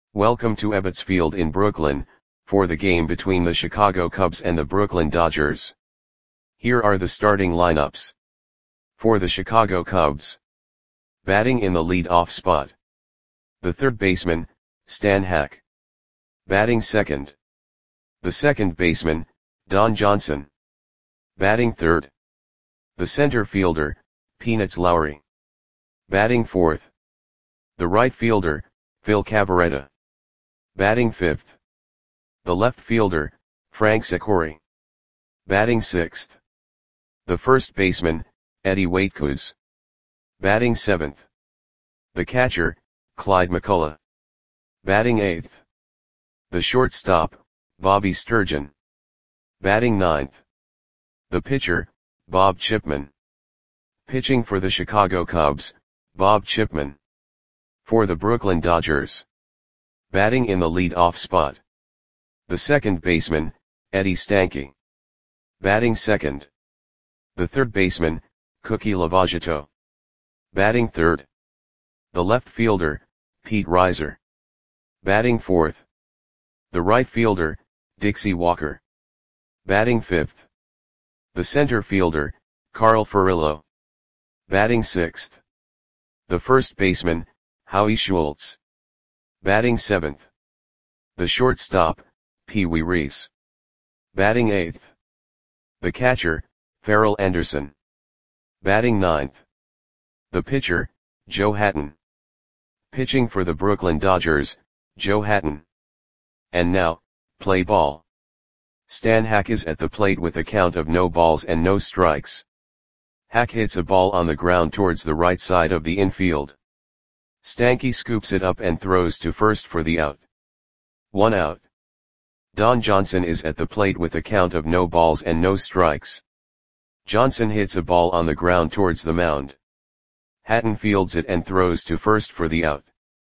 Welcome to Ebbets Field in Brooklyn, for the game between the Chicago Cubs and the Brooklyn Dodgers. Here are the starting lineups. For the Chicago Cubs. Batting in the lead-off spot. The third baseman, Stan Hack. Batting second. The second baseman, Don Johnson. Batting third. The center fielder, Peanuts Lowry. Batting fourth. The right fielder, Phil Cavarretta. Batting fifth. The left fielder, Frank Secory. Batting sixth. The first baseman, Eddie Waitkus. Batting seventh. The catcher, Clyde McCullough. Batting eighth. The shortstop, Bobby Sturgeon. Batting ninth. The pitcher, Bob Chipman. Pitching for the Chicago Cubs, Bob Chipman. For the Brooklyn Dodgers. Batting in the lead-off spot. The second baseman, Eddie Stanky. Batting second. The third baseman, Cookie Lavagetto. Batting third. The left fielder, Pete Reiser. Batting fourth. The right fielder, Dixie Walker. Batting fifth. The center fielder, Carl Furillo. Batting sixth. The first baseman, Howie Schultz. Batting seventh. The shortstop, Pee Wee Reese. Batting eighth. The catcher, Farrell Anderson. Batting ninth. The pitcher, Joe Hatton. Pitching for the Brooklyn Dodgers, Joe Hatton. And now, play ball. Stan Hack is at the plate with a count of no balls and no strikes. Hack hits a ball on the ground towards the right side of the infield. Stanky scoops it up and throws to first for the out. 1 out. Don Johnson is at the plate with a count of no balls and no strikes. Johnson hits a ball on the ground towards the mound. Hatton fields it and throws to first for the out.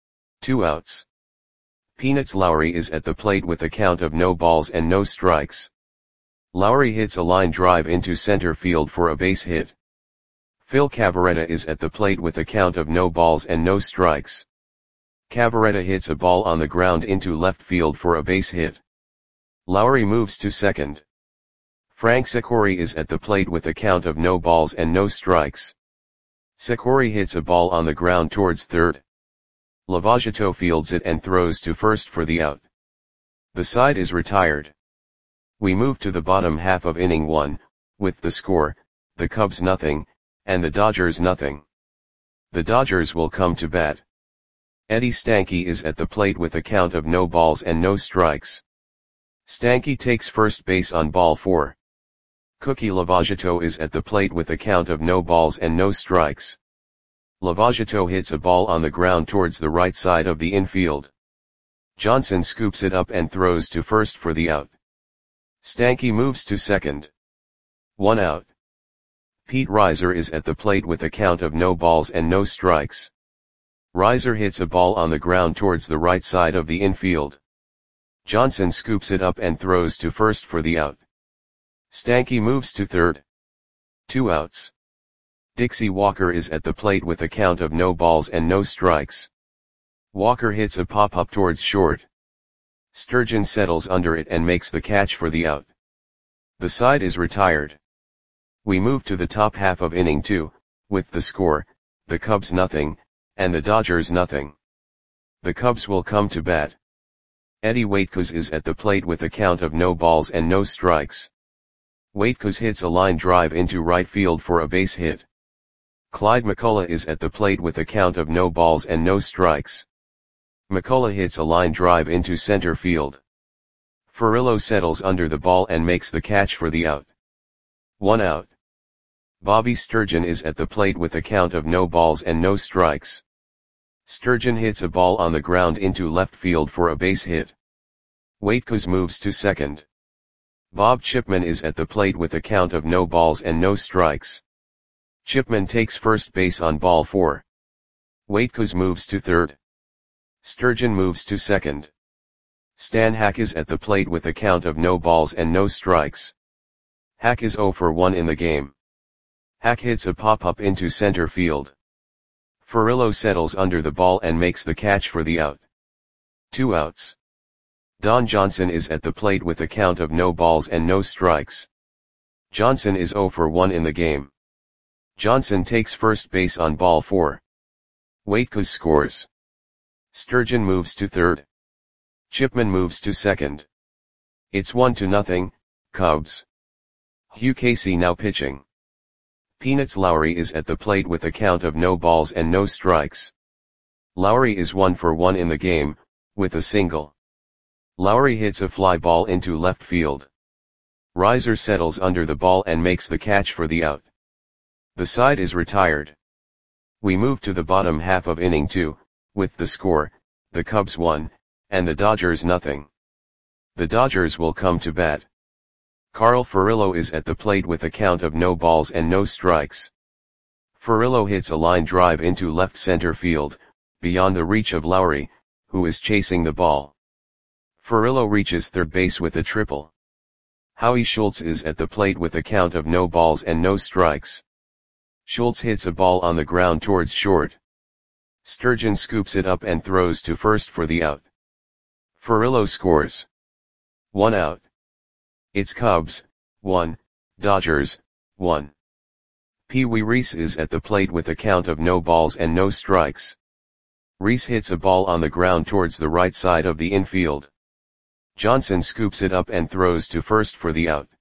2 outs. Peanuts Lowry is at the plate with a count of no balls and no strikes. Lowry hits a line drive into center field for a base hit. Phil Cavarretta is at the plate with a count of no balls and no strikes. Cavarretta hits a ball on the ground into left field for a base hit. Lowry moves to second. Frank Secory is at the plate with a count of no balls and no strikes. Secory hits a ball on the ground towards third. Lavagetto fields it and throws to first for the out. The side is retired. We move to the bottom half of inning 1, with the score, the Cubs nothing, and the Dodgers nothing. The Dodgers will come to bat. Eddie Stanky is at the plate with a count of no balls and no strikes. Stanky takes first base on ball 4. Cookie Lavagetto is at the plate with a count of no balls and no strikes. Lavagetto hits a ball on the ground towards the right side of the infield. Johnson scoops it up and throws to first for the out. Stanky moves to second. 1 out. Pete Reiser is at the plate with a count of no balls and no strikes. Reiser hits a ball on the ground towards the right side of the infield. Johnson scoops it up and throws to first for the out. Stanky moves to third. 2 outs. Dixie Walker is at the plate with a count of no balls and no strikes. Walker hits a pop-up towards short. Sturgeon settles under it and makes the catch for the out. The side is retired. We move to the top half of inning 2, with the score, the Cubs nothing, and the Dodgers nothing. The Cubs will come to bat. Eddie Waitkus is at the plate with a count of no balls and no strikes. Waitkus hits a line drive into right field for a base hit. Clyde McCullough is at the plate with a count of no balls and no strikes. McCullough hits a line drive into center field. Furillo settles under the ball and makes the catch for the out. 1 out. Bobby Sturgeon is at the plate with a count of no balls and no strikes. Sturgeon hits a ball on the ground into left field for a base hit. Waitkus moves to second. Bob Chipman is at the plate with a count of no balls and no strikes. Chipman takes first base on ball 4. Waitkus moves to third. Sturgeon moves to second. Stan Hack is at the plate with a count of no balls and no strikes. Hack is 0 for 1 in the game. Hack hits a pop-up into center field. Furillo settles under the ball and makes the catch for the out. 2 outs. Don Johnson is at the plate with a count of no balls and no strikes. Johnson is 0 for 1 in the game. Johnson takes first base on ball 4. Waitkos scores. Sturgeon moves to third. Chipman moves to second. It's 1-0, Cubs. Hugh Casey now pitching. Peanuts Lowry is at the plate with a count of no balls and no strikes. Lowry is 1 for 1 in the game, with a single. Lowry hits a fly ball into left field. Reiser settles under the ball and makes the catch for the out. The side is retired. We move to the bottom half of inning 2, with the score, the Cubs 1, and the Dodgers 0. The Dodgers will come to bat. Carl Furillo is at the plate with a count of no balls and no strikes. Furillo hits a line drive into left center field, beyond the reach of Lowry, who is chasing the ball. Furillo reaches third base with a triple. Howie Schultz is at the plate with a count of no balls and no strikes. Schultz hits a ball on the ground towards short. Sturgeon scoops it up and throws to first for the out. Furillo scores. 1 out. It's Cubs, 1, Dodgers, 1. Pee Wee Reese is at the plate with a count of no balls and no strikes. Reese hits a ball on the ground towards the right side of the infield. Johnson scoops it up and throws to first for the out.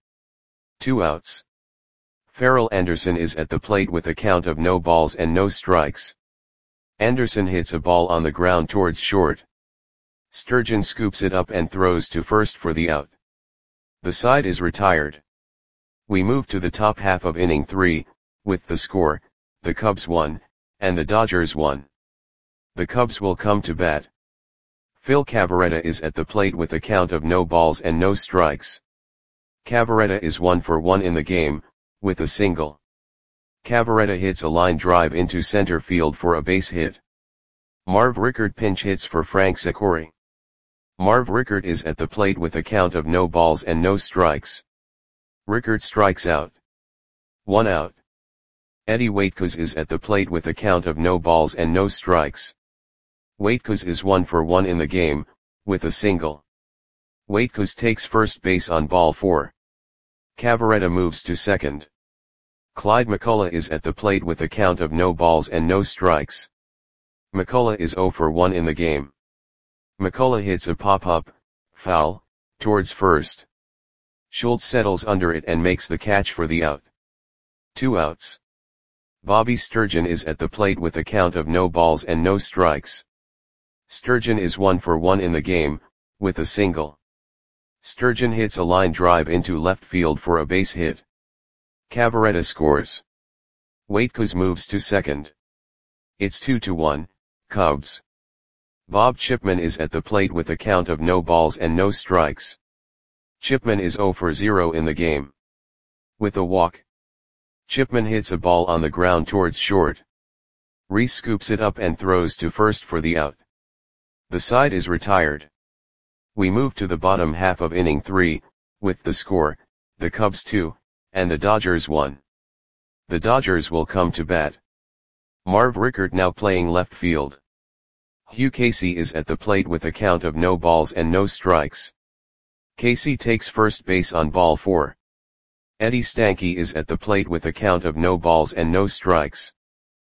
2 outs. Farrell Anderson is at the plate with a count of no balls and no strikes. Anderson hits a ball on the ground towards short. Sturgeon scoops it up and throws to first for the out. The side is retired. We move to the top half of inning 3, with the score, the Cubs 1, and the Dodgers 1. The Cubs will come to bat. Phil Cavarretta is at the plate with a count of no balls and no strikes. Cavarretta is 1 for 1 in the game, with a single. Cavarretta hits a line drive into center field for a base hit. Marv Rickard pinch hits for Frank Zakori. Marv Rickard is at the plate with a count of no balls and no strikes. Rickard strikes out. 1 out. Eddie Waitkos is at the plate with a count of no balls and no strikes. Waitkos is 1 for 1 in the game, with a single. Waitkos takes first base on ball 4. Cavarretta moves to second. Clyde McCullough is at the plate with a count of no balls and no strikes. McCullough is 0 for 1 in the game. McCullough hits a pop-up, foul, towards first. Schultz settles under it and makes the catch for the out. 2 outs. Bobby Sturgeon is at the plate with a count of no balls and no strikes. Sturgeon is 1 for 1 in the game, with a single. Sturgeon hits a line drive into left field for a base hit. Cavarretta scores. Waitkos moves to second. It's 2-1, Cubs. Bob Chipman is at the plate with a count of no balls and no strikes. Chipman is 0 for 0 in the game. With a walk. Chipman hits a ball on the ground towards short. Reese scoops it up and throws to first for the out. The side is retired. We move to the bottom half of inning 3, with the score, the Cubs 2, and the Dodgers 1. The Dodgers will come to bat. Marv Rickard now playing left field. Hugh Casey is at the plate with a count of no balls and no strikes. Casey takes first base on ball 4. Eddie Stanky is at the plate with a count of no balls and no strikes.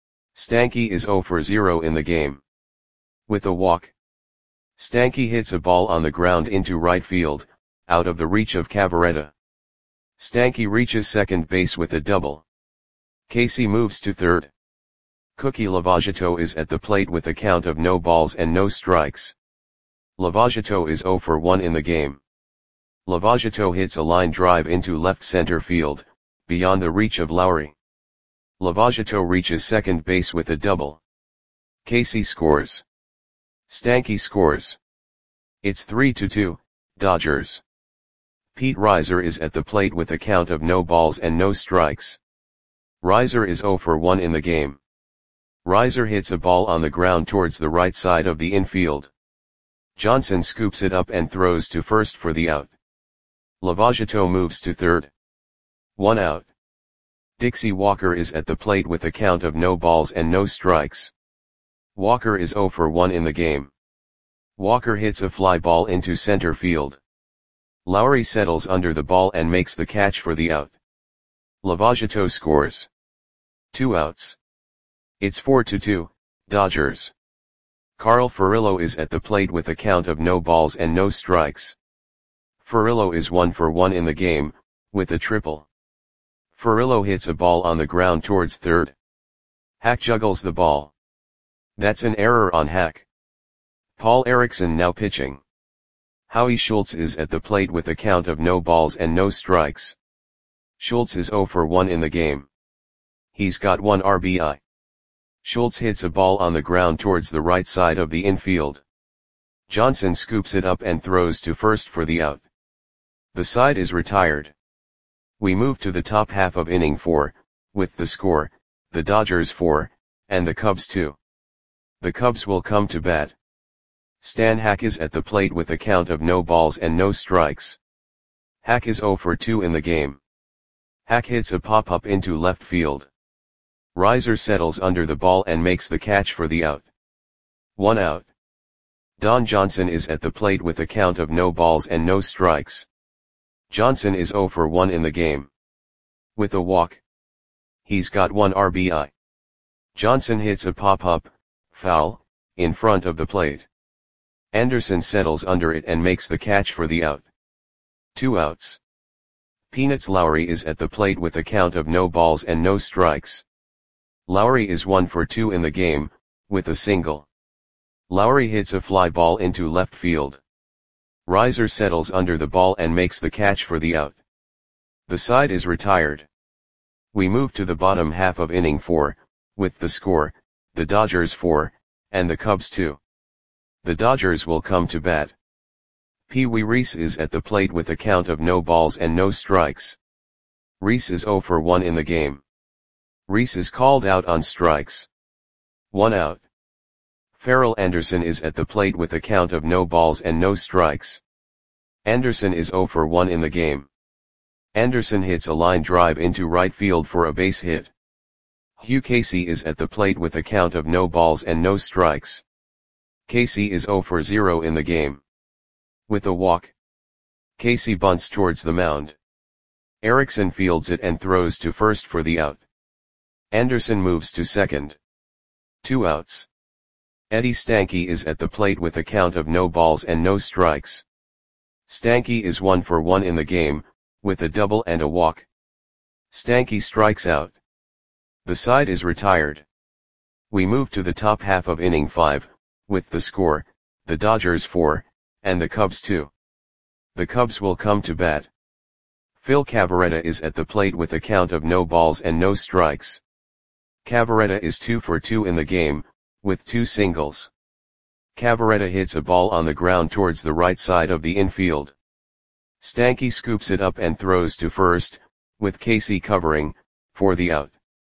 Stanky is 0 for 0 in the game. With a walk. Stanky hits a ball on the ground into right field, out of the reach of Cavarretta. Stanky reaches second base with a double. Casey moves to third. Cookie Lavagetto is at the plate with a count of no balls and no strikes. Lavagetto is 0 for 1 in the game. Lavagetto hits a line drive into left center field, beyond the reach of Lowry. Lavagetto reaches second base with a double. Casey scores. Stanky scores. It's 3-2, Dodgers. Pete Reiser is at the plate with a count of no balls and no strikes. Reiser is 0 for 1 in the game. Reiser hits a ball on the ground towards the right side of the infield. Johnson scoops it up and throws to first for the out. Lavagetto moves to third. 1 out. Dixie Walker is at the plate with a count of no balls and no strikes. Walker is 0 for 1 in the game. Walker hits a fly ball into center field. Lowry settles under the ball and makes the catch for the out. Lavagetto scores. 2 outs. It's 4-2, Dodgers. Carl Furillo is at the plate with a count of no balls and no strikes. Furillo is 1 for 1 in the game, with a triple. Furillo hits a ball on the ground towards third. Hack juggles the ball. That's an error on Hack. Paul Erickson now pitching. Howie Schultz is at the plate with a count of no balls and no strikes. Schultz is 0 for 1 in the game. He's got 1 RBI. Schultz hits a ball on the ground towards the right side of the infield. Johnson scoops it up and throws to first for the out. The side is retired. We move to the top half of inning 4, with the score, the Dodgers 4, and the Cubs 2. The Cubs will come to bat. Stan Hack is at the plate with a count of no balls and no strikes. Hack is 0 for 2 in the game. Hack hits a pop-up into left field. Reiser settles under the ball and makes the catch for the out. 1 out. Don Johnson is at the plate with a count of no balls and no strikes. Johnson is 0 for 1 in the game. With a walk. He's got 1 RBI. Johnson hits a pop-up, foul, in front of the plate. Anderson settles under it and makes the catch for the out. 2 outs. Peanuts Lowry is at the plate with a count of no balls and no strikes. Lowry is 1 for 2 in the game, with a single. Lowry hits a fly ball into left field. Reiser settles under the ball and makes the catch for the out. The side is retired. We move to the bottom half of inning 4, with the score, the Dodgers 4, and the Cubs 2. The Dodgers will come to bat. Pee Wee Reese is at the plate with a count of no balls and no strikes. Reese is 0 for 1 in the game. Reese is called out on strikes. 1 out. Farrell Anderson is at the plate with a count of no balls and no strikes. Anderson is 0 for 1 in the game. Anderson hits a line drive into right field for a base hit. Hugh Casey is at the plate with a count of no balls and no strikes. Casey is 0 for 0 in the game. With a walk. Casey bunts towards the mound. Erickson fields it and throws to first for the out. Anderson moves to second. 2 outs. Eddie Stanky is at the plate with a count of no balls and no strikes. Stanky is 1 for 1 in the game, with a double and a walk. Stanky strikes out. The side is retired. We move to the top half of inning 5, with the score, the Dodgers 4, and the Cubs 2. The Cubs will come to bat. Phil Cavarretta is at the plate with a count of no balls and no strikes. Cavarretta is 2 for 2 in the game, with 2 singles. Cavarretta hits a ball on the ground towards the right side of the infield. Stanky scoops it up and throws to first, with Casey covering, for the out.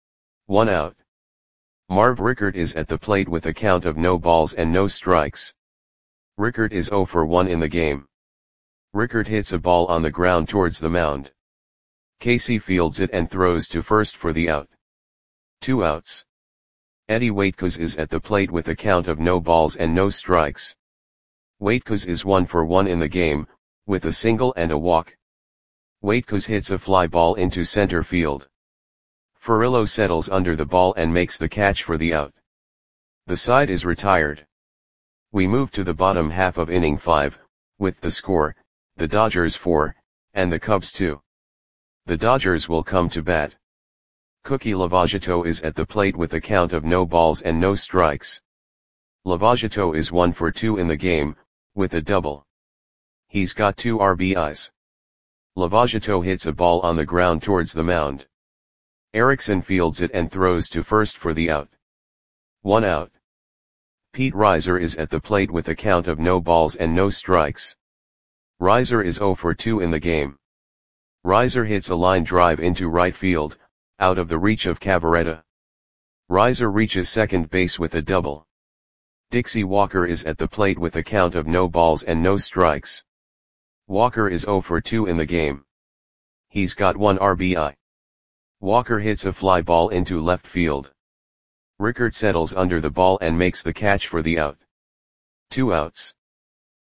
1 out. Marv Rickert is at the plate with a count of no balls and no strikes. Rickert is 0 for 1 in the game. Rickert hits a ball on the ground towards the mound. Casey fields it and throws to first for the out. 2 outs. Eddie Waitkos is at the plate with a count of no balls and no strikes. Waitkos is 1 for 1 in the game, with a single and a walk. Waitkos hits a fly ball into center field. Furillo settles under the ball and makes the catch for the out. The side is retired. We move to the bottom half of inning 5, with the score, the Dodgers 4, and the Cubs 2. The Dodgers will come to bat. Cookie Lavagetto is at the plate with a count of no balls and no strikes. Lavagetto is 1 for 2 in the game, with a double. He's got 2 RBIs. Lavagetto hits a ball on the ground towards the mound. Erickson fields it and throws to first for the out. 1 out. Pete Reiser is at the plate with a count of no balls and no strikes. Reiser is 0 for 2 in the game. Reiser hits a line drive into right field, out of the reach of Cavarretta. Reiser reaches second base with a double. Dixie Walker is at the plate with a count of no balls and no strikes. Walker is 0 for 2 in the game. He's got 1 RBI. Walker hits a fly ball into left field. Rickert settles under the ball and makes the catch for the out. 2 outs.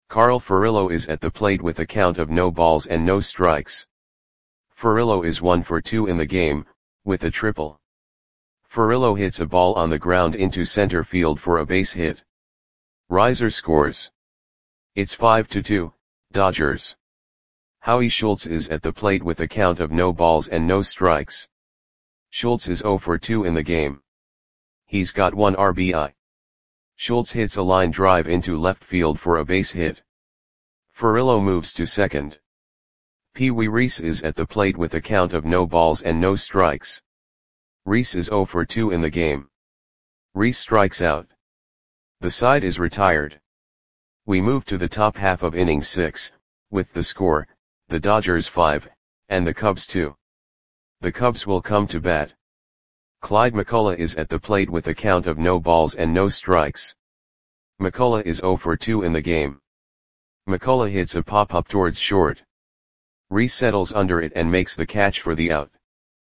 Carl Furillo is at the plate with a count of no balls and no strikes. Furillo is 1 for 2 in the game, with a triple. Furillo hits a ball on the ground into center field for a base hit. Reiser scores. It's 5-2, Dodgers. Howie Schultz is at the plate with a count of no balls and no strikes. Schultz is 0 for 2 in the game. He's got 1 RBI. Schultz hits a line drive into left field for a base hit. Furillo moves to second. Pee Wee Reese is at the plate with a count of no balls and no strikes. Reese is 0 for 2 in the game. Reese strikes out. The side is retired. We move to the top half of inning 6, with the score, the Dodgers 5, and the Cubs 2. The Cubs will come to bat. Clyde McCullough is at the plate with a count of no balls and no strikes. McCullough is 0 for 2 in the game. McCullough hits a pop-up towards short. Reese settles under it and makes the catch for the out.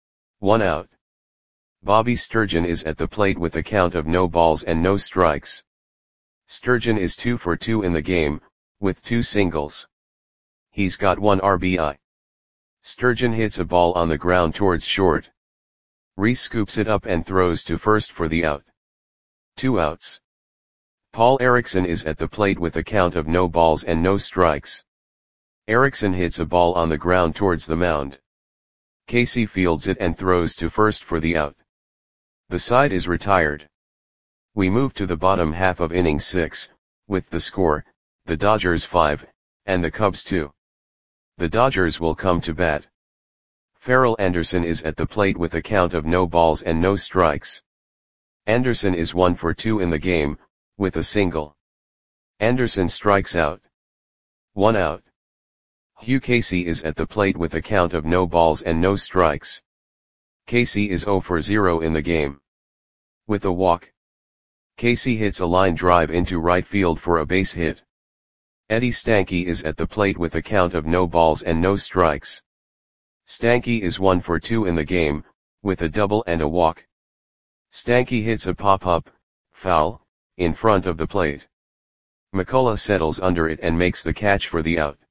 1 out. Bobby Sturgeon is at the plate with a count of no balls and no strikes. Sturgeon is 2 for 2 in the game, with 2 singles. He's got 1 RBI. Sturgeon hits a ball on the ground towards short. Reese scoops it up and throws to first for the out. 2 outs. Paul Erickson is at the plate with a count of no balls and no strikes. Erickson hits a ball on the ground towards the mound. Casey fields it and throws to first for the out. The side is retired. We move to the bottom half of inning 6, with the score, the Dodgers 5, and the Cubs 2. The Dodgers will come to bat. Farrell Anderson is at the plate with a count of no balls and no strikes. Anderson is 1 for 2 in the game, with a single. Anderson strikes out. 1 out. Hugh Casey is at the plate with a count of no balls and no strikes. Casey is 0 for 0 in the game. With a walk. Casey hits a line drive into right field for a base hit. Eddie Stanky is at the plate with a count of no balls and no strikes. Stanky is 1 for 2 in the game, with a double and a walk. Stanky hits a pop-up, foul, in front of the plate. McCullough settles under it and makes the catch for the out.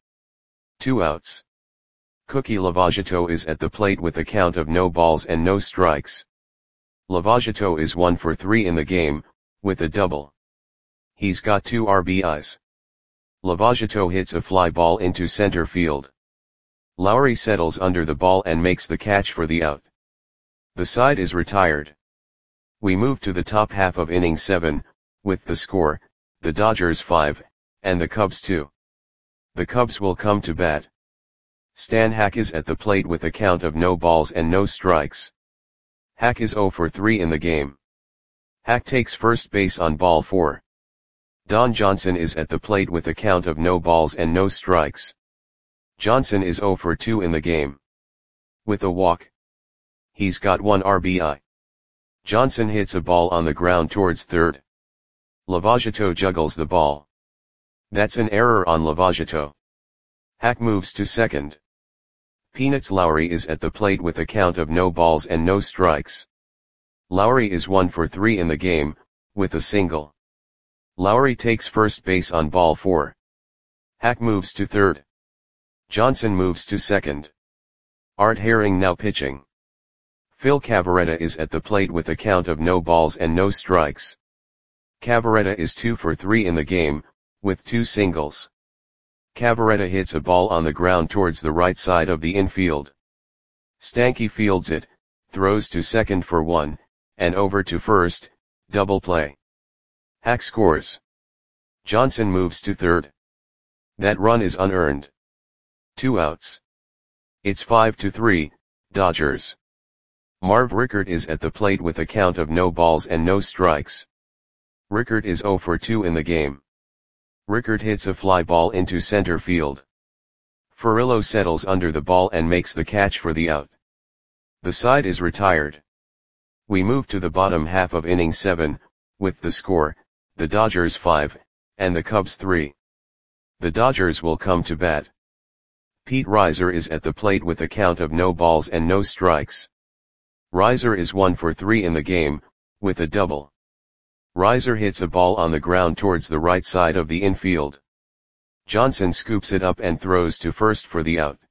2 outs. Cookie Lavagetto is at the plate with a count of no balls and no strikes. Lavagetto is 1 for 3 in the game, with a double. He's got 2 RBIs. Lavagetto hits a fly ball into center field. Lowry settles under the ball and makes the catch for the out. The side is retired. We move to the top half of inning 7, with the score, the Dodgers 5, and the Cubs 2. The Cubs will come to bat. Stan Hack is at the plate with a count of no balls and no strikes. Hack is 0 for 3 in the game. Hack takes first base on ball 4. Don Johnson is at the plate with a count of no balls and no strikes. Johnson is 0 for 2 in the game. With a walk. He's got 1 RBI. Johnson hits a ball on the ground towards third. Lavagetto juggles the ball. That's an error on Lavagetto. Hack moves to second. Peanuts Lowry is at the plate with a count of no balls and no strikes. Lowry is 1 for 3 in the game, with a single. Lowry takes first base on ball 4. Hack moves to third. Johnson moves to second. Art Herring now pitching. Phil Cavarretta is at the plate with a count of no balls and no strikes. Cavarretta is 2 for 3 in the game, with 2 singles. Cavarretta hits a ball on the ground towards the right side of the infield. Stanky fields it, throws to second for 1, and over to first, double play. Hack scores. Johnson moves to third. That run is unearned. 2 outs. It's 5-3, Dodgers. Marv Rickert is at the plate with a count of no balls and no strikes. Rickert is 0 for 2 in the game. Rickert hits a fly ball into center field. Furillo settles under the ball and makes the catch for the out. The side is retired. We move to the bottom half of inning 7, with the score, the Dodgers 5, and the Cubs 3. The Dodgers will come to bat. Pete Reiser is at the plate with a count of no balls and no strikes. Reiser is 1 for 3 in the game, with a double. Reiser hits a ball on the ground towards the right side of the infield. Johnson scoops it up and throws to first for the out.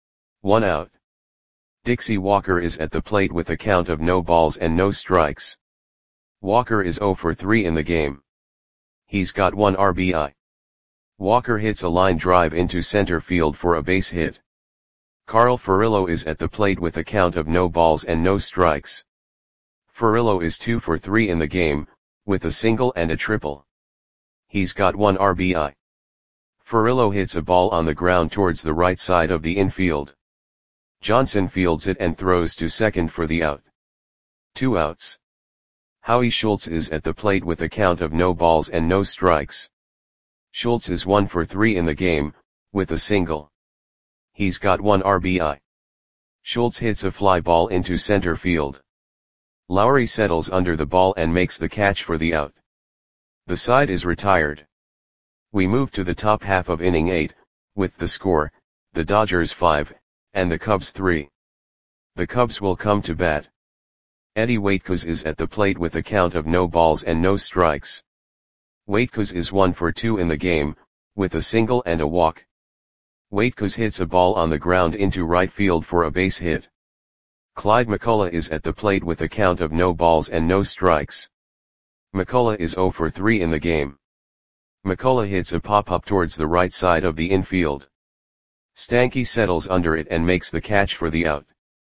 1 out. Dixie Walker is at the plate with a count of no balls and no strikes. Walker is 0 for 3 in the game. He's got 1 RBI. Walker hits a line drive into center field for a base hit. Carl Furillo is at the plate with a count of no balls and no strikes. Furillo is 2 for 3 in the game, with a single and a triple. He's got 1 RBI. Furillo hits a ball on the ground towards the right side of the infield. Johnson fields it and throws to second for the out. 2 outs. Howie Schultz is at the plate with a count of no balls and no strikes. Schultz is 1 for 3 in the game, with a single. He's got 1 RBI. Schultz hits a fly ball into center field. Lowry settles under the ball and makes the catch for the out. The side is retired. We move to the top half of inning 8, with the score, the Dodgers 5, and the Cubs 3. The Cubs will come to bat. Eddie Waitkos is at the plate with a count of no balls and no strikes. Waitkos is 1 for 2 in the game, with a single and a walk. Waitkos hits a ball on the ground into right field for a base hit. Clyde McCullough is at the plate with a count of no balls and no strikes. McCullough is 0 for 3 in the game. McCullough hits a pop-up towards the right side of the infield. Stanky settles under it and makes the catch for the out.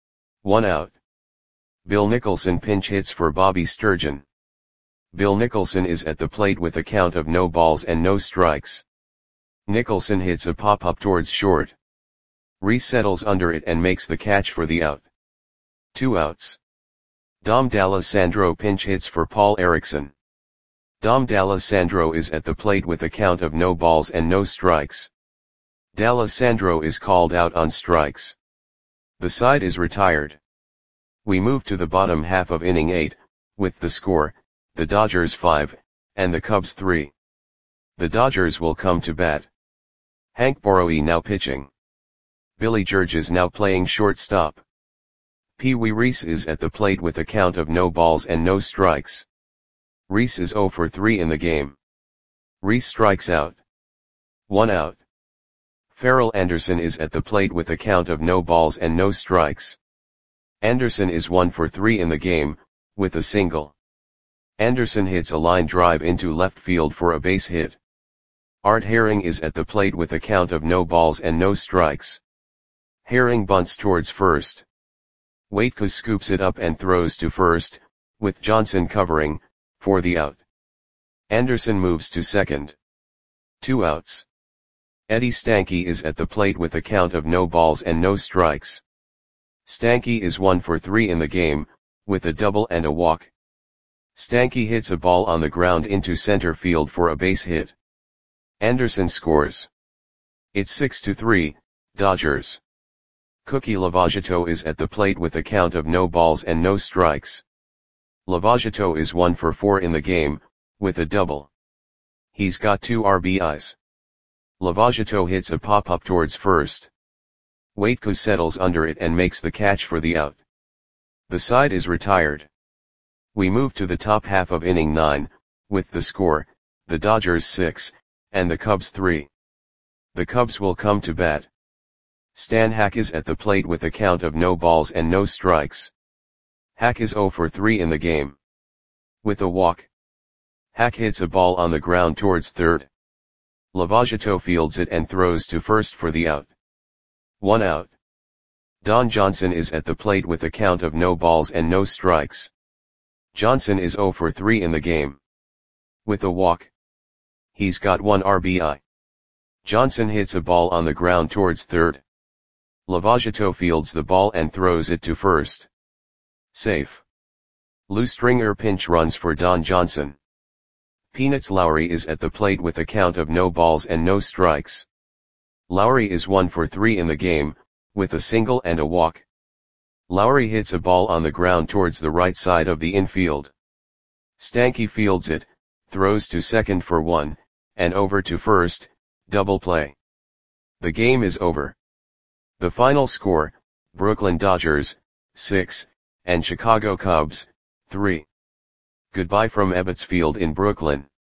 1 out. Bill Nicholson pinch hits for Bobby Sturgeon. Bill Nicholson is at the plate with a count of no balls and no strikes. Nicholson hits a pop-up towards short. Reese settles under it and makes the catch for the out. 2 outs. Dom D'Alessandro pinch hits for Paul Erickson. Dom D'Alessandro is at the plate with a count of no balls and no strikes. D'Alessandro is called out on strikes. The side is retired. We move to the bottom half of inning 8, with the score, the Dodgers 5, and the Cubs 3. The Dodgers will come to bat. Hank Borowy now pitching. Billy George is now playing shortstop. Pee Wee Reese is at the plate with a count of no balls and no strikes. Reese is 0 for 3 in the game. Reese strikes out. 1 out. Farrell Anderson is at the plate with a count of no balls and no strikes. Anderson is 1 for 3 in the game, with a single. Anderson hits a line drive into left field for a base hit. Art Herring is at the plate with a count of no balls and no strikes. Herring bunts towards first. Waitkos scoops it up and throws to first, with Johnson covering, for the out. Anderson moves to second. 2 outs. Eddie Stanky is at the plate with a count of no balls and no strikes. Stanky is 1 for 3 in the game, with a double and a walk. Stanky hits a ball on the ground into center field for a base hit. Anderson scores. It's 6-3, Dodgers. Cookie Lavagetto is at the plate with a count of no balls and no strikes. Lavagetto is 1 for 4 in the game, with a double. He's got 2 RBIs. Lavagetto hits a pop-up towards first. Waitkos settles under it and makes the catch for the out. The side is retired. We move to the top half of inning 9, with the score, the Dodgers 6, and the Cubs 3. The Cubs will come to bat. Stan Hack is at the plate with a count of no balls and no strikes. Hack is 0 for 3 in the game. With a walk. Hack hits a ball on the ground towards third. Lavagetto fields it and throws to first for the out. 1 out. Don Johnson is at the plate with a count of no balls and no strikes. Johnson is 0 for 3 in the game. With a walk. He's got 1 RBI. Johnson hits a ball on the ground towards third. Lavagetto fields the ball and throws it to first. Safe. Lou Stringer pinch runs for Don Johnson. Peanuts Lowry is at the plate with a count of no balls and no strikes. Lowry is 1 for 3 in the game, with a single and a walk. Lowry hits a ball on the ground towards the right side of the infield. Stanky fields it, throws to second for 1, and over to first, double play. The game is over. The final score, Brooklyn Dodgers, 6, and Chicago Cubs, 3. Goodbye from Ebbets Field in Brooklyn.